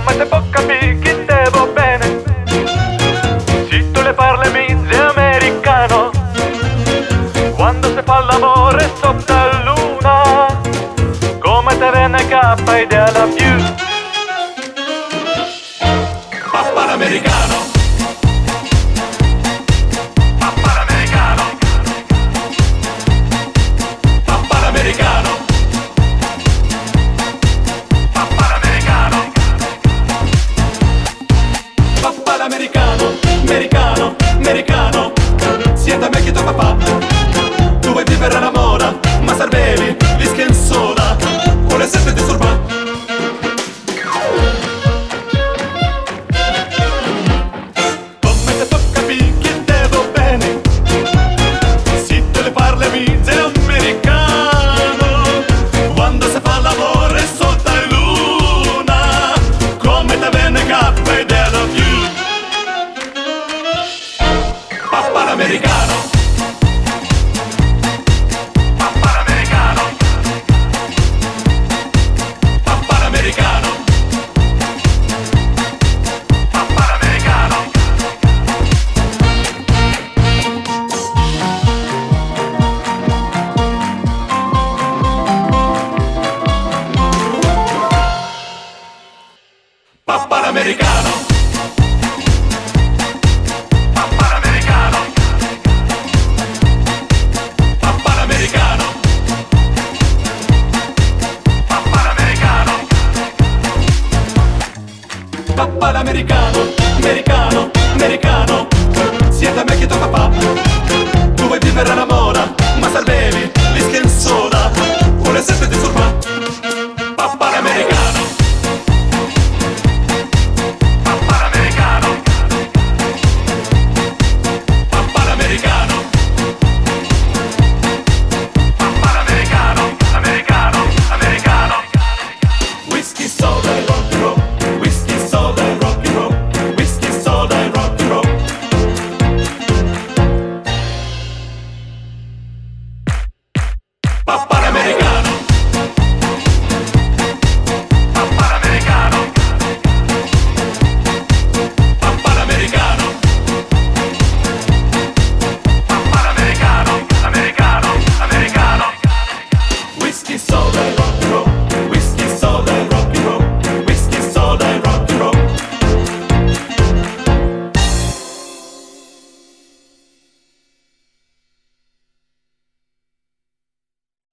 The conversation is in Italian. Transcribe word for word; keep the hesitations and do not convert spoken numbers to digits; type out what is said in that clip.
come se può capire chi te va bene. Se tu le parli mezzo americano, quando si fa l'amore sotto la luna, come te viene cappa idea la più. Papà l'americano. Americano, americano, americano, siete me che tuo papà. Tu vuoi vivere la moda, ma cervelli, li schienzola, vuole sempre disturbare. Come te può capire che devo bene, se te le parli mizze americano, quando si fa l'amore sotto la luna, come te viene cappa e della più. Papà l'americano. Papà l'americano. Papà l'americano. Papà l'americano. Papà l'americano. Papà l'americano, americano, americano, siete me che tuo papà. Tu vuoi vivere la moda, ma cervelli, li schienzola, vuole sempre disturbare. Papà l'americano. Papà l'americano. Papà l'americano. Papà l'americano, americano, americano. Whisky, soda e rock and roll. Whisky, soda e rock and roll. Whisky, soda e rock and roll. Papà